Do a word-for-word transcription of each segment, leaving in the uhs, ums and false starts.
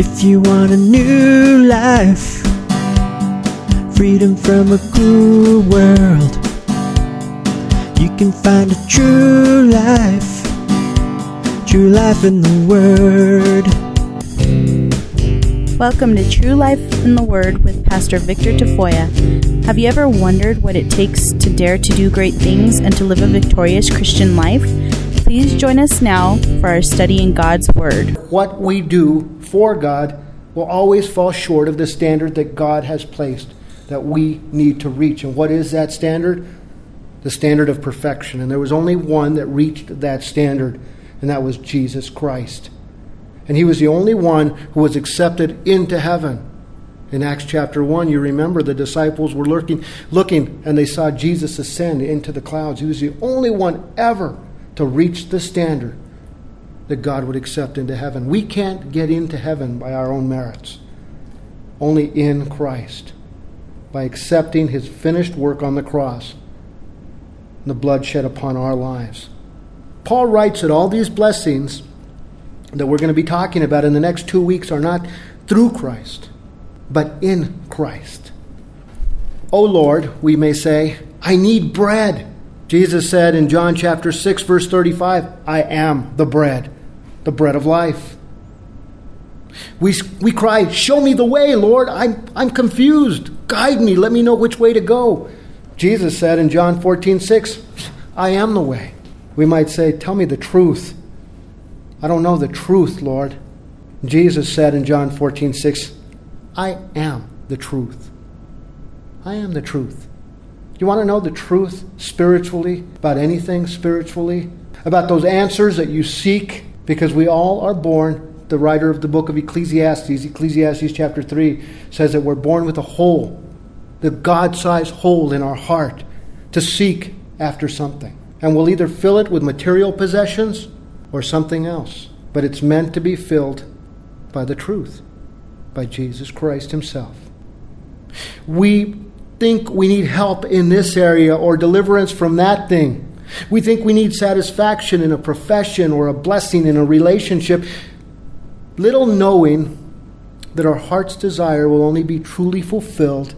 If you want a new life, freedom from a cruel world, you can find a true life, true life in the Word. Welcome to True Life in the Word with Pastor Victor Tafoya. Have you ever wondered what it takes to dare to do great things and to live a victorious Christian life? Please join us now for our study in God's Word. What we do for God will always fall short of the standard that God has placed that we need to reach. And what is that standard? The standard of perfection. And there was only one that reached that standard, and that was Jesus Christ. And he was the only one who was accepted into heaven. In Acts chapter one, you remember the disciples were looking, looking and they saw Jesus ascend into the clouds. He was the only one ever to reach the standard that God would accept into heaven. We can't get into heaven by our own merits. Only in Christ. By accepting his finished work on the cross and the blood shed upon our lives. Paul writes that all these blessings that we're going to be talking about in the next two weeks are not through Christ, but in Christ. Oh Lord, we may say, I need bread. Jesus said in John chapter six, verse thirty-five, I am the bread, the bread of life. We, we cry, show me the way, Lord. I'm, I'm confused. Guide me. Let me know which way to go. Jesus said in John fourteen, six, I am the way. We might say, tell me the truth. I don't know the truth, Lord. Jesus said in John fourteen, six, I am the truth. I am the truth. You want to know the truth spiritually, about anything spiritually? About those answers that you seek? Because we all are born, the writer of the book of Ecclesiastes, Ecclesiastes chapter three, says that we're born with a hole, the God-sized hole in our heart, to seek after something. And we'll either fill it with material possessions or something else. But it's meant to be filled by the truth, by Jesus Christ himself. We think we need help in this area or deliverance from that thing. We think we need satisfaction in a profession or a blessing in a relationship, little knowing that our heart's desire will only be truly fulfilled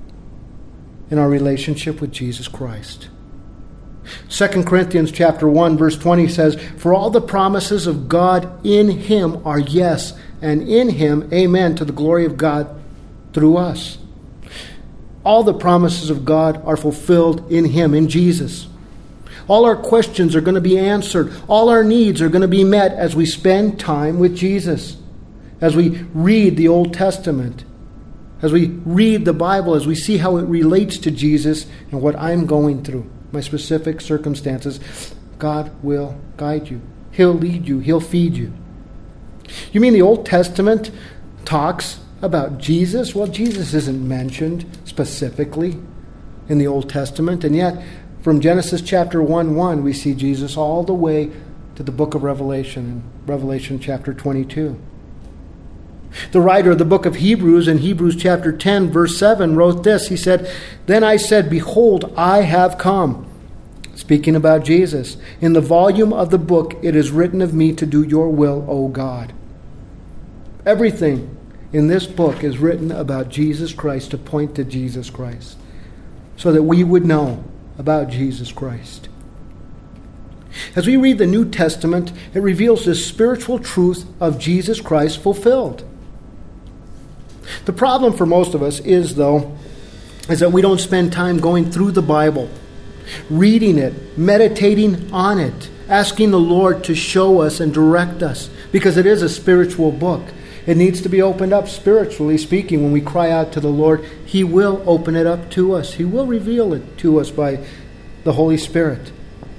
in our relationship with Jesus Christ. Second Corinthians chapter one, verse twenty says, for all the promises of God in him are yes, and in him, amen, to the glory of God through us. All the promises of God are fulfilled in him, in Jesus. All our questions are going to be answered. All our needs are going to be met as we spend time with Jesus. As we read the Old Testament. As we read the Bible, as we see how it relates to Jesus and what I'm going through. My specific circumstances. God will guide you. He'll lead you. He'll feed you. You mean the Old Testament talks about Jesus? Well, Jesus isn't mentioned specifically in the Old Testament. And yet, from Genesis chapter one, one, we see Jesus all the way to the book of Revelation, in Revelation chapter twenty-two. The writer of the book of Hebrews in Hebrews chapter ten, verse seven, wrote this. He said, then I said, behold, I have come. Speaking about Jesus. In the volume of the book, it is written of me to do your will, O God. Everything in this book is written about Jesus Christ, to point to Jesus Christ, so that we would know about Jesus Christ. As we read the New Testament, it reveals the spiritual truth of Jesus Christ fulfilled. The problem for most of us is, though, is that we don't spend time going through the Bible, reading it, meditating on it, asking the Lord to show us and direct us, because it is a spiritual book. It needs to be opened up, spiritually speaking. When we cry out to the Lord, he will open it up to us. He will reveal it to us by the Holy Spirit.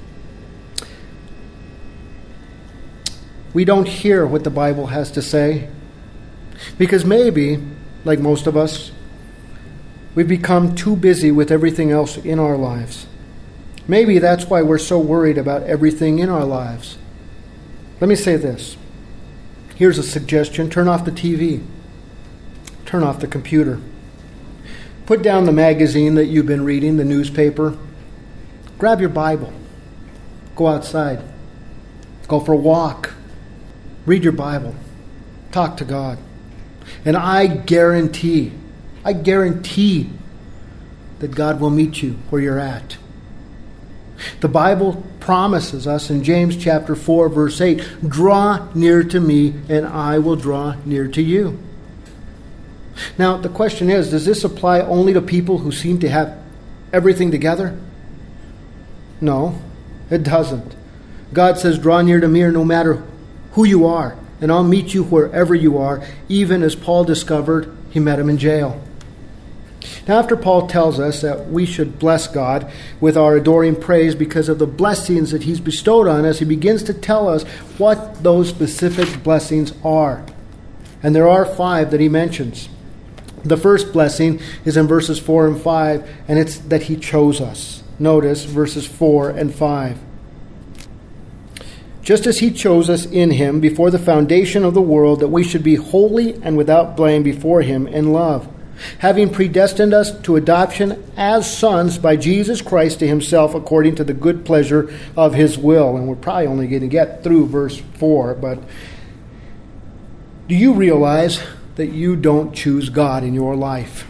We don't hear what the Bible has to say because maybe, like most of us, we've become too busy with everything else in our lives. Maybe that's why we're so worried about everything in our lives. Let me say this. Here's a suggestion. Turn off the T V. Turn off the computer. Put down the magazine that you've been reading, the newspaper. Grab your Bible. Go outside. Go for a walk. Read your Bible. Talk to God. And I guarantee, I guarantee that God will meet you where you're at. The Bible promises us in James chapter four, verse eight, draw near to me and I will draw near to you. Now, the question is, does this apply only to people who seem to have everything together? No, it doesn't. God says, draw near to me no matter who you are, and I'll meet you wherever you are, even as Paul discovered he met him in jail. Now, after Paul tells us that we should bless God with our adoring praise because of the blessings that he's bestowed on us, he begins to tell us what those specific blessings are. And there are five that he mentions. The first blessing is in verses four and five, and it's that he chose us. Notice verses four and five. Just as he chose us in him before the foundation of the world, that we should be holy and without blame before him in love, having predestined us to adoption as sons by Jesus Christ to himself according to the good pleasure of his will. And we're probably only going to get through verse four, but do you realize that you don't choose God in your life?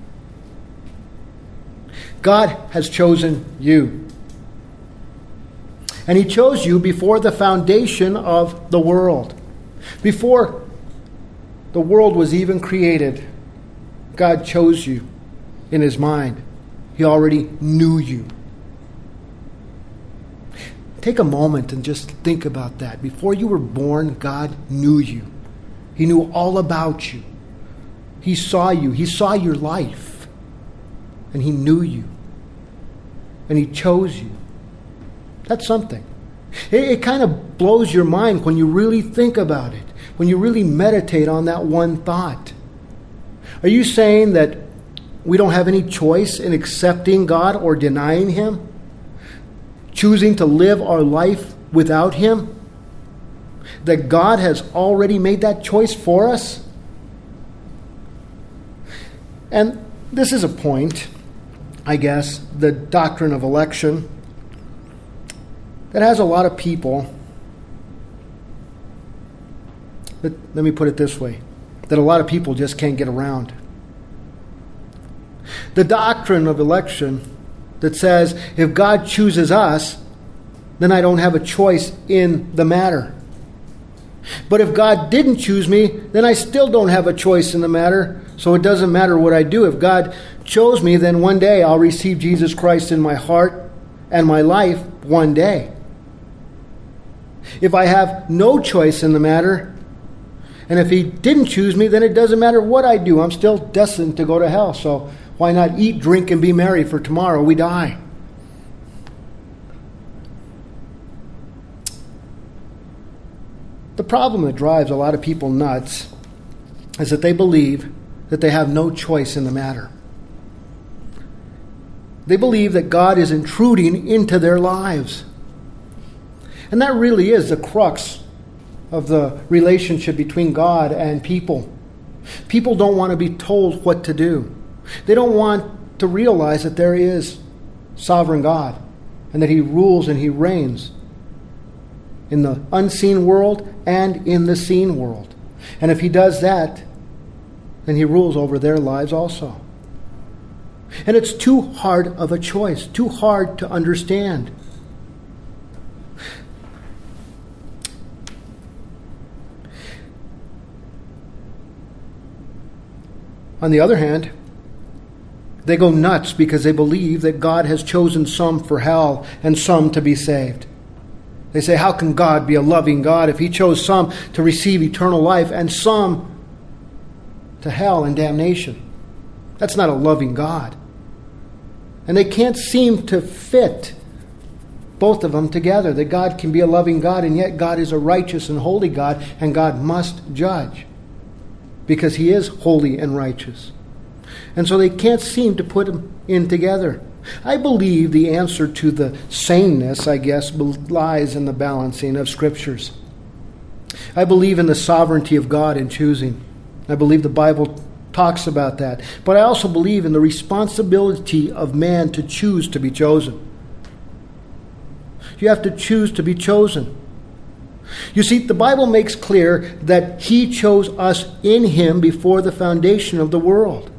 God has chosen you. And he chose you before the foundation of the world. Before the world was even created, God chose you in his mind. He already knew you. Take a moment and just think about that. Before you were born, God knew you. He knew all about you. He saw you. He saw your life. And he knew you. And he chose you. That's something. It, it kind of blows your mind when you really think about it, when you really meditate on that one thought. Are you saying that we don't have any choice in accepting God or denying him? Choosing to live our life without him? That God has already made that choice for us? And this is a point, I guess, the doctrine of election, that has a lot of people, but let me put it this way, that a lot of people just can't get around. The doctrine of election that says, if God chooses us, then I don't have a choice in the matter. But if God didn't choose me, then I still don't have a choice in the matter, so it doesn't matter what I do. If God chose me, then one day I'll receive Jesus Christ in my heart and my life one day. If I have no choice in the matter, and if he didn't choose me, then it doesn't matter what I do. I'm still destined to go to hell. So why not eat, drink, and be merry, for tomorrow we die. The problem that drives a lot of people nuts is that they believe that they have no choice in the matter. They believe that God is intruding into their lives. And that really is the crux of the relationship between God and people. People don't want to be told what to do. They don't want to realize that there is sovereign God and that he rules and he reigns in the unseen world and in the seen world. And if he does that, then he rules over their lives also. And it's too hard of a choice, too hard to understand. On the other hand, they go nuts because they believe that God has chosen some for hell and some to be saved. They say, how can God be a loving God if he chose some to receive eternal life and some to hell and damnation? That's not a loving God. And they can't seem to fit both of them together, that God can be a loving God and yet God is a righteous and holy God and God must judge because he is holy and righteous. And so they can't seem to put them in together. I believe the answer to the saneness, I guess, lies in the balancing of Scriptures. I believe in the sovereignty of God in choosing. I believe the Bible talks about that. But I also believe in the responsibility of man to choose to be chosen. You have to choose to be chosen. You see, the Bible makes clear that he chose us in him before the foundation of the world.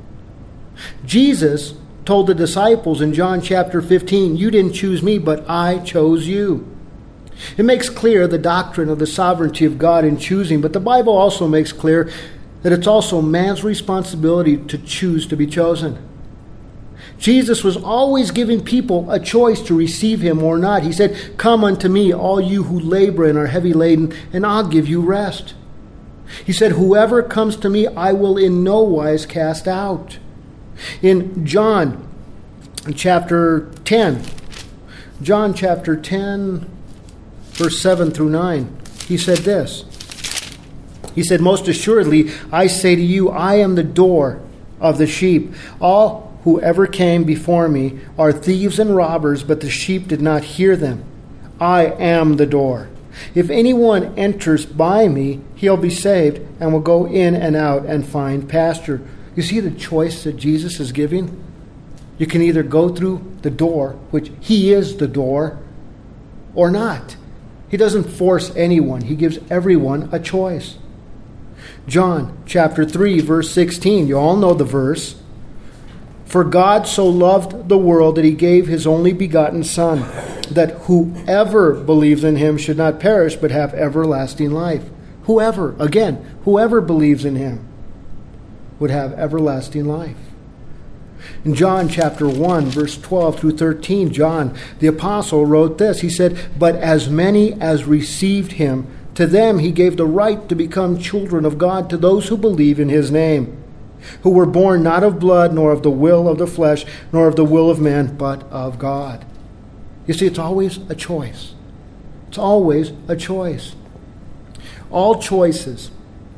Jesus told the disciples in John chapter fifteen, "You didn't choose me, but I chose you." It makes clear the doctrine of the sovereignty of God in choosing, but the Bible also makes clear that it's also man's responsibility to choose to be chosen. Jesus was always giving people a choice to receive him or not. He said, "Come unto me, all you who labor and are heavy laden, and I'll give you rest." He said, "Whoever comes to me, I will in no wise cast out." In John chapter ten, John chapter ten, verse seven through nine, he said this. He said, "Most assuredly, I say to you, I am the door of the sheep. All whoever came before me are thieves and robbers, but the sheep did not hear them. I am the door. If anyone enters by me, he'll be saved and will go in and out and find pasture." You see the choice that Jesus is giving? You can either go through the door, which he is the door, or not. He doesn't force anyone. He gives everyone a choice. John chapter three, verse sixteen. You all know the verse. "For God so loved the world that he gave his only begotten Son, that whoever believes in him should not perish but have everlasting life." Whoever, again, whoever believes in him would have everlasting life. In John chapter one, verse twelve through thirteen, John the apostle wrote this. He said, "But as many as received him, to them he gave the right to become children of God, to those who believe in his name, who were born not of blood, nor of the will of the flesh, nor of the will of man, but of God." You see, it's always a choice. It's always a choice. All choices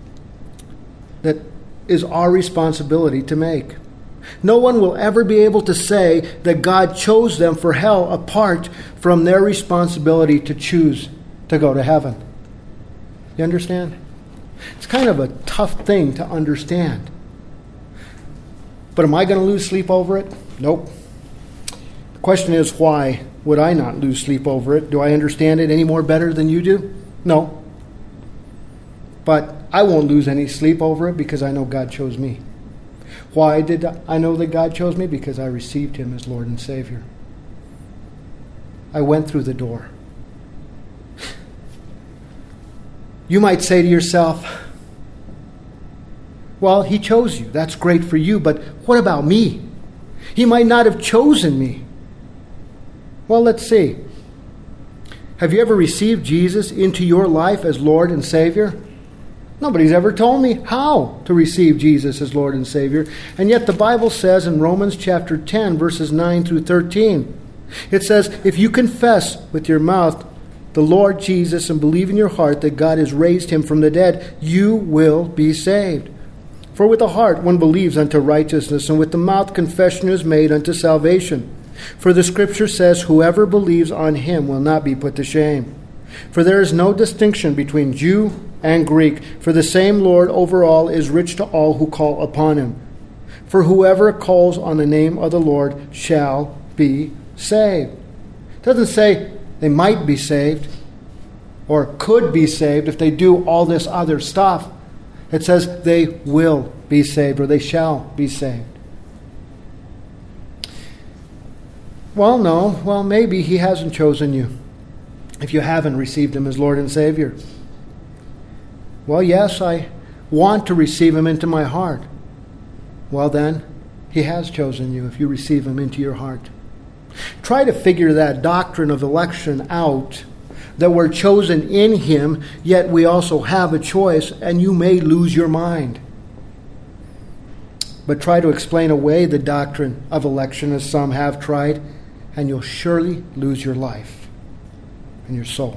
that is our responsibility to make. No one will ever be able to say that God chose them for hell apart from their responsibility to choose to go to heaven. You understand? It's kind of a tough thing to understand. But am I going to lose sleep over it? Nope. The question is, why would I not lose sleep over it? Do I understand it any more better than you do? No. But I won't lose any sleep over it because I know God chose me. Why did I know that God chose me? Because I received him as Lord and Savior. I went through the door. You might say to yourself, "Well, he chose you. That's great for you, but what about me? He might not have chosen me." Well, let's see. Have you ever received Jesus into your life as Lord and Savior? Nobody's ever told me how to receive Jesus as Lord and Savior. And yet the Bible says in Romans chapter ten, verses nine through thirteen, it says, "If you confess with your mouth the Lord Jesus and believe in your heart that God has raised him from the dead, you will be saved. For with the heart one believes unto righteousness, and with the mouth confession is made unto salvation. For the Scripture says, whoever believes on him will not be put to shame. For there is no distinction between Jew and Greek, for the same Lord over all is rich to all who call upon him. For whoever calls on the name of the Lord shall be saved." It doesn't say they might be saved or could be saved if they do all this other stuff. It says they will be saved, or they shall be saved. Well, no. Well, maybe he hasn't chosen you if you haven't received him as Lord and Savior. Well, yes, I want to receive him into my heart. Well, then, he has chosen you if you receive him into your heart. Try to figure that doctrine of election out, that we're chosen in him, yet we also have a choice, and you may lose your mind. But try to explain away the doctrine of election, as some have tried, and you'll surely lose your life and your soul.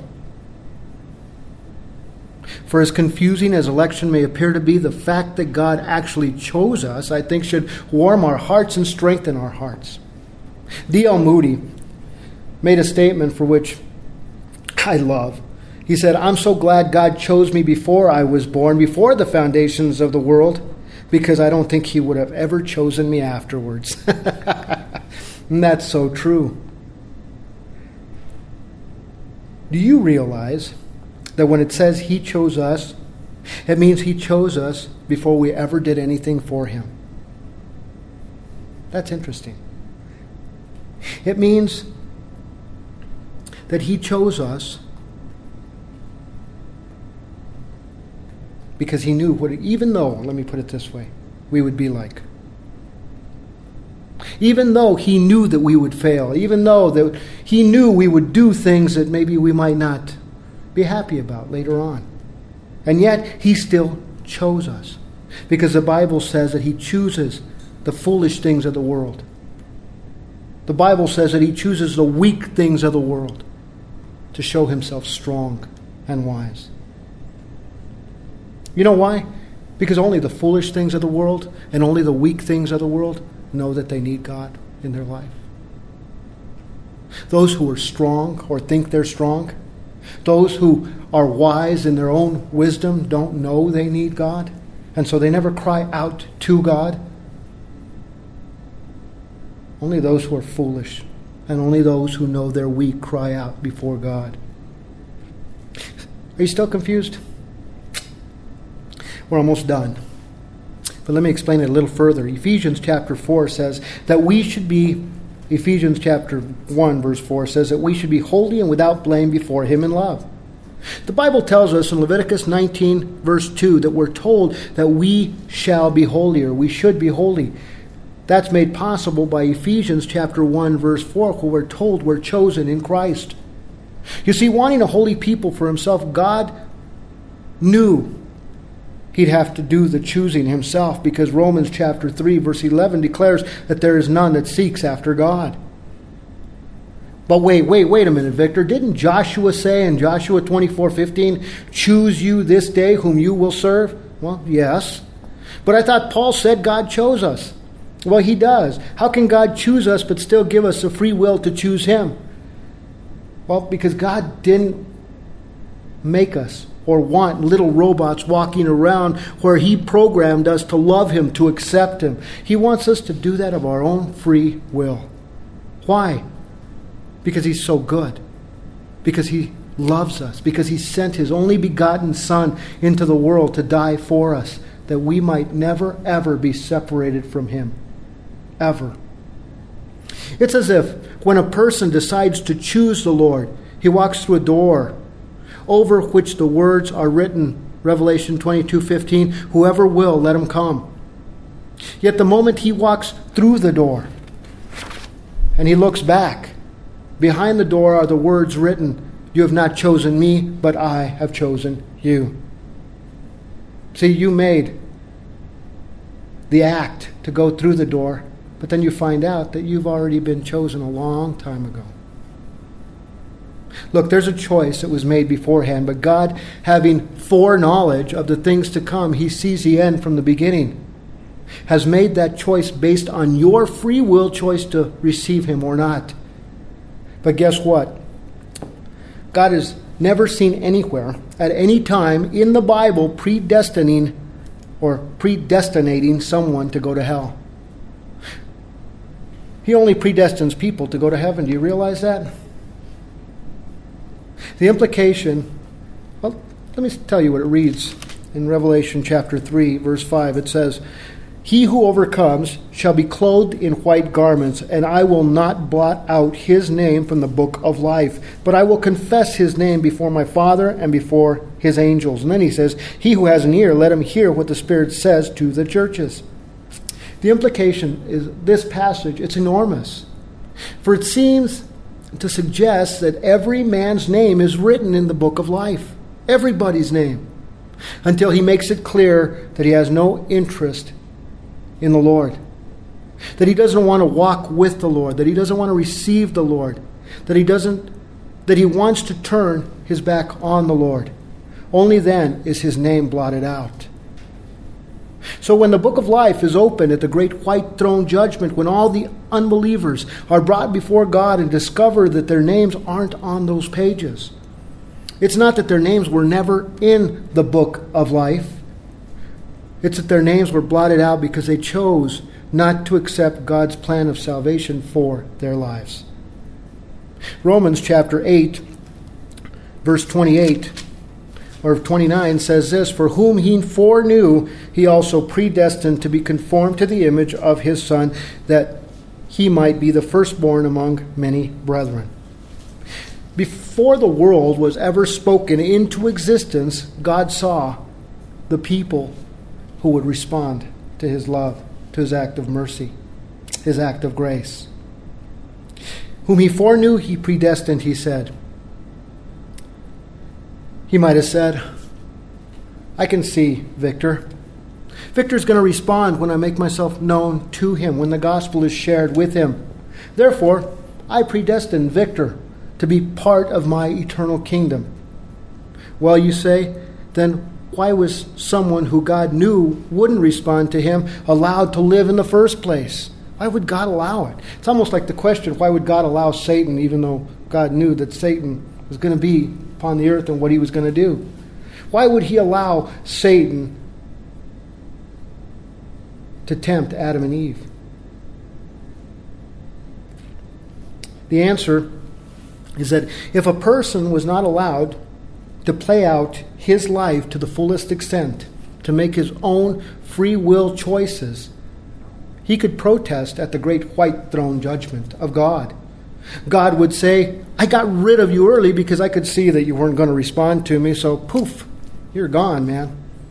For as confusing as election may appear to be, the fact that God actually chose us, I think, should warm our hearts and strengthen our hearts. D L Moody made a statement for which I love. He said, "I'm so glad God chose me before I was born, before the foundations of the world, because I don't think he would have ever chosen me afterwards." And that's so true. Do you realize that when it says he chose us, it means he chose us before we ever did anything for him. That's interesting. It means that he chose us because he knew what, even though, let me put it this way, we would be like. Even though he knew that we would fail, even though that he knew we would do things that maybe we might not be happy about later on. And yet, he still chose us. Because the Bible says that he chooses the foolish things of the world. The Bible says that he chooses the weak things of the world to show himself strong and wise. You know why? Because only the foolish things of the world and only the weak things of the world know that they need God in their life. Those who are strong or think they're strong, those who are wise in their own wisdom don't know they need God, and so they never cry out to God. Only those who are foolish and only those who know they're weak cry out before God. Are you still confused? We're almost done. But let me explain it a little further. Ephesians chapter four says that we should be, Ephesians chapter one verse four says that we should be holy and without blame before him in love. The Bible tells us in Leviticus nineteen verse two that we're told that we shall be holy, or we should be holy. That's made possible by Ephesians chapter one verse four, where we're told we're chosen in Christ. You see, wanting a holy people for himself, God knew he'd have to do the choosing himself, because Romans chapter three verse eleven declares that there is none that seeks after God. But wait, wait, wait a minute, Victor. Didn't Joshua say in Joshua twenty-four fifteen, choose you this day whom you will serve? Well, yes. But I thought Paul said God chose us. Well, he does. How can God choose us but still give us a free will to choose him? Well, because God didn't make us or want little robots walking around where he programmed us to love him, to accept him. He wants us to do that of our own free will. Why? Because he's so good. Because he loves us. Because he sent his only begotten Son into the world to die for us, that we might never, ever be separated from him. Ever. It's as if when a person decides to choose the Lord, he walks through a door over which the words are written, Revelation twenty-two fifteen, whoever will, let him come. Yet the moment he walks through the door and he looks back, behind the door are the words written, you have not chosen me, but I have chosen you. See, you made the act to go through the door, but then you find out that you've already been chosen a long time ago. Look, there's a choice that was made beforehand, but God, having foreknowledge of the things to come, he sees the end from the beginning, has made that choice based on your free will choice to receive him or not. But guess what? God has never seen anywhere, at any time in the Bible, predestining or predestinating someone to go to hell. He only predestines people to go to heaven. Do you realize that? The implication, well, let me tell you what it reads in Revelation chapter three, verse five. It says, he who overcomes shall be clothed in white garments, and I will not blot out his name from the book of life, but I will confess his name before my Father and before his angels. And then he says, he who has an ear, let him hear what the Spirit says to the churches. The implication is this passage, it's enormous. For it seems to suggest that every man's name is written in the book of life. Everybody's name. Until he makes it clear that he has no interest in the Lord. That he doesn't want to walk with the Lord. That he doesn't want to receive the Lord. That he doesn't, that he wants to turn his back on the Lord. Only then is his name blotted out. So when the book of life is opened at the great white throne judgment, when all the unbelievers are brought before God and discover that their names aren't on those pages, it's not that their names were never in the book of life. It's that their names were blotted out because they chose not to accept God's plan of salvation for their lives. Romans chapter eight, verse twenty-eight or twenty-nine says this, "For whom he foreknew, he also predestined to be conformed to the image of his Son, that he might be the firstborn among many brethren." Before the world was ever spoken into existence, God saw the people who would respond to his love, to his act of mercy, his act of grace. Whom he foreknew, he predestined, he said. He might have said, I can see Victor. Victor's going to respond when I make myself known to him, when the gospel is shared with him. Therefore, I predestined Victor to be part of my eternal kingdom. Well, you say, then why was someone who God knew wouldn't respond to him allowed to live in the first place? Why would God allow it? It's almost like the question, why would God allow Satan, even though God knew that Satan was going to be upon the earth and what he was going to do? Why would he allow Satan to tempt Adam and Eve? The answer is that if a person was not allowed to play out his life to the fullest extent, to make his own free will choices, he could protest at the great white throne judgment of God. God would say, I got rid of you early because I could see that you weren't going to respond to me, so poof, you're gone, man.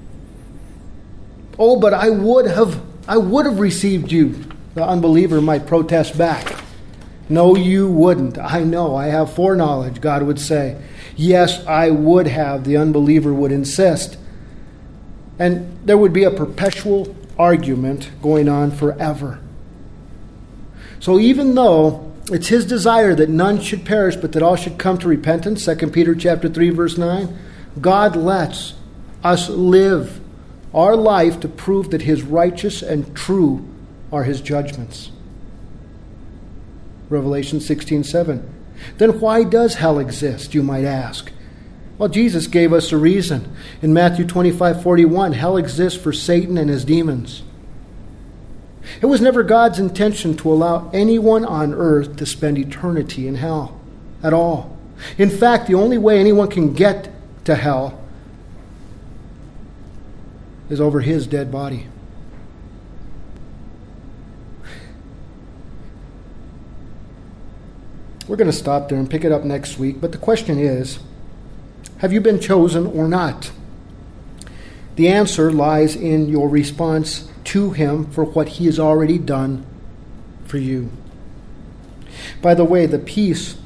Oh, but I would have, I would have received you. The unbeliever might protest back. No, you wouldn't. I know. I have foreknowledge, God would say. Yes, I would have, the unbeliever would insist. And there would be a perpetual argument going on forever. So even though it's his desire that none should perish, but that all should come to repentance, Second Peter chapter three, verse nine, God lets us live our life to prove that his righteous and true are his judgments. Revelation sixteen seven. Then why does hell exist, you might ask? Well, Jesus gave us a reason. In Matthew twenty-five forty-one, hell exists for Satan and his demons. It was never God's intention to allow anyone on earth to spend eternity in hell at all. In fact, the only way anyone can get to hell is over his dead body. We're going to stop there and pick it up next week. But the question is, have you been chosen or not? The answer lies in your response to him for what he has already done for you. By the way, the peace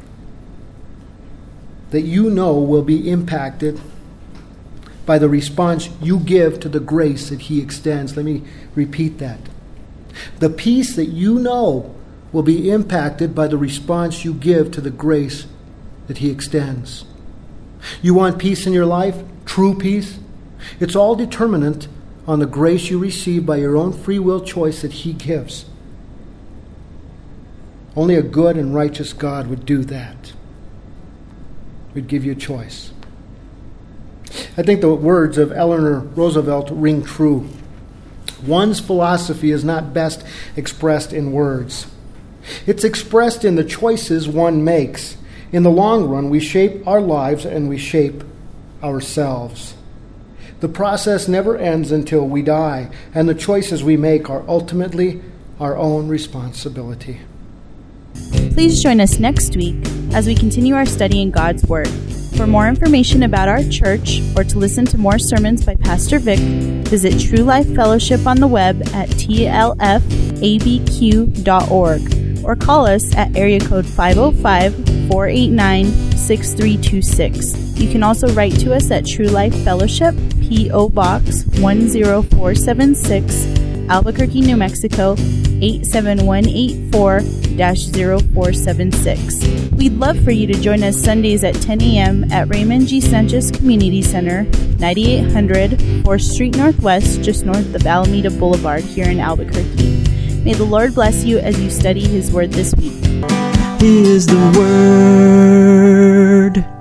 that you know will be impacted by the response you give to the grace that he extends. Let me repeat that. The peace that you know will be impacted by the response you give to the grace that he extends. You want peace in your life? True peace? It's all determinant on the grace you receive by your own free will choice that he gives. Only a good and righteous God would do that. Would give you a choice. I think the words of Eleanor Roosevelt ring true. One's philosophy is not best expressed in words. It's expressed in the choices one makes. In the long run, we shape our lives and we shape ourselves. The process never ends until we die, and the choices we make are ultimately our own responsibility. Please join us next week as we continue our study in God's Word. For more information about our church or to listen to more sermons by Pastor Vic, visit True Life Fellowship on the web at t l f a b q dot org or call us at area code five oh five, four eight nine, six three two six. You can also write to us at True Life Fellowship, P O Box one zero four seven six, Albuquerque, New Mexico eight seven one eight four dash zero four seven six. We'd love for you to join us Sundays at ten a.m. at Raymond G. Sanchez Community Center, ninety-eight hundred fourth Street Northwest, just north of Alameda Boulevard here in Albuquerque. May the Lord bless you as you study his word this week. He is the Word.